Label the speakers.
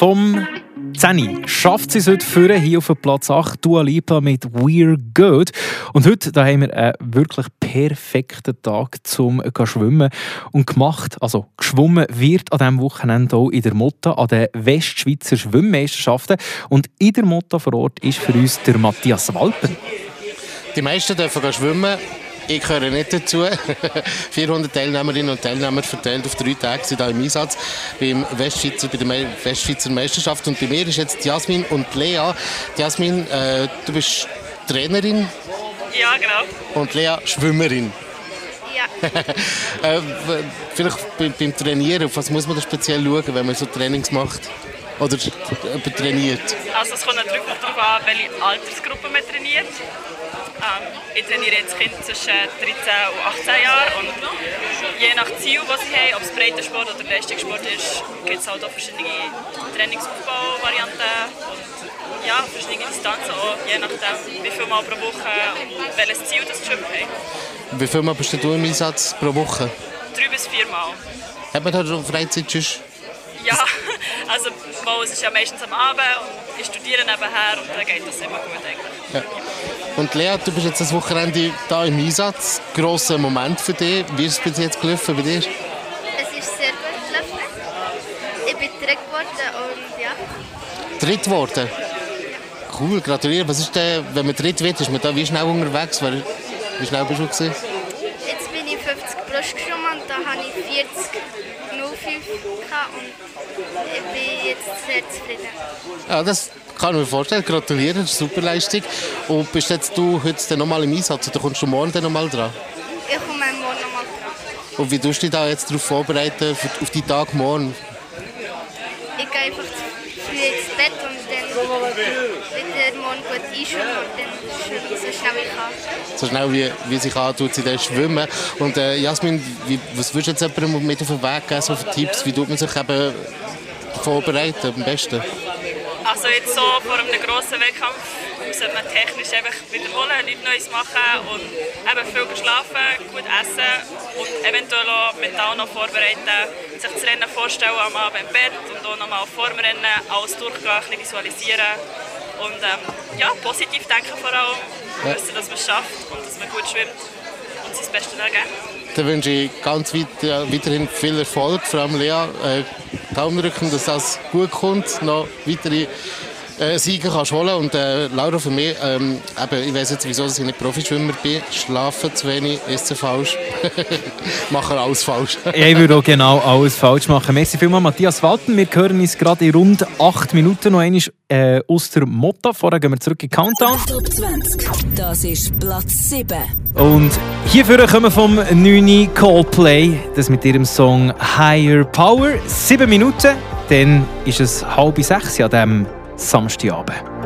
Speaker 1: vom 10 schafft sie es heute führen, hier auf Platz 8, Dua Lipa mit «We're Good». Und heute da haben wir einen wirklich perfekten Tag zum Schwimmen. Und geschwommen wird an diesem Wochenende auch in der Motta an den Westschweizer Schwimmmeisterschaften. Und in der Motta vor Ort ist für uns der Matthias Walpen.
Speaker 2: Die meisten dürfen schwimmen. Ich gehöre nicht dazu. 400 Teilnehmerinnen und Teilnehmer verteilt auf 3 Tage sind hier im Einsatz bei der Westschweizer Meisterschaft. Und bei mir ist jetzt Jasmin und Lea. Jasmin, du bist Trainerin.
Speaker 3: Ja, genau.
Speaker 2: Und Lea, Schwimmerin.
Speaker 3: Ja.
Speaker 2: Vielleicht beim Trainieren, auf was muss man da speziell schauen, wenn man so Trainings macht? Oder trainiert?
Speaker 3: Also es kommt natürlich darauf an, welche Altersgruppe man trainiert. Ich trainiere jetzt Kinder zwischen 13 und 18 Jahren und je nach Ziel, das sie haben, ob es Breitensport oder Leistungssport ist, gibt es halt auch verschiedene Trainingsaufbauvarianten und ja, verschiedene Distanzen auch, je nachdem, wie viel Mal pro Woche und welches Ziel das Schwimmen haben.
Speaker 2: Wie viel Mal bist du im Einsatz pro Woche?
Speaker 3: 3 bis 4 Mal.
Speaker 2: Hat man da schon Freizeit?
Speaker 3: Ja, also es ist ja meistens am Abend und ich studiere nebenher und dann geht das immer gut eigentlich.
Speaker 2: Ja. Und Lea, du bist jetzt das Wochenende hier im Einsatz. Grosser Moment für dich. Wie ist es bis jetzt gelaufen bei dir?
Speaker 4: Es ist sehr gut gelaufen. Ich bin dritt geworden und ja.
Speaker 2: Dritt geworden? Cool, gratuliere. Was ist denn, wenn man dritt wird, ist man da wie schnell unterwegs? Wie schnell bist du gewesen?
Speaker 4: Jetzt bin ich 50 Brust geschwommen und da habe ich 40,05 und ich bin jetzt sehr zufrieden.
Speaker 2: Ja, das kann ich mir vorstellen. Gratuliere, das ist eine super Leistung. Und bist jetzt du heute noch mal im Einsatz oder kommst du morgen noch mal dran?
Speaker 4: Ich komme morgen noch mal dran.
Speaker 2: Und wie tust du dich da jetzt darauf vorbereiten, auf die Tag morgen?
Speaker 4: Ich gehe einfach früh ins Bett und dann wieder morgen gut einschwimmen und dann schwimme ich so schnell wie ich kann.
Speaker 2: So schnell wie sich antut, sie dann schwimmen. Und Jasmin, was würdest du jetzt jemandem mit auf den Weg geben, so für Tipps? Wie tut man sich eben vorbereiten am besten?
Speaker 3: Also jetzt so vor einem grossen Wettkampf sollte man technisch einfach wiederholen, nichts Neues machen und eben viel schlafen, gut essen und eventuell auch mental noch vorbereiten, sich das Rennen vorstellen am Abend im Bett und auch nochmal vor dem Rennen alles durchgehen, ein bisschen visualisieren und ja, positiv denken vor allem, wissen, dass man es schafft und dass man gut schwimmt und sein Bestes ergeben.
Speaker 2: Dann wünsche ich ganz weiterhin viel Erfolg, vor allem Lea. Daumen drücken, dass das gut kommt, noch weitere Siege kannst holen. Und Laura, für mich, ich weiss jetzt, wieso ich nicht Profischwimmer bin. Schlafen zu wenig, essen falsch, machen alles falsch.
Speaker 1: Ich würde auch genau alles falsch machen. Merci vielmals, Matthias Walpen. Wir hören uns gerade in rund 8 Minuten noch einmal aus der Motta. Vorher gehen wir zurück in den Countdown.
Speaker 5: Top 20, das ist Platz 7.
Speaker 1: Und hierfür kommen vom 9. Coldplay, das mit ihrem Song «Higher Power». 7 Minuten, dann ist es 5:30 an diesem Samstagabend.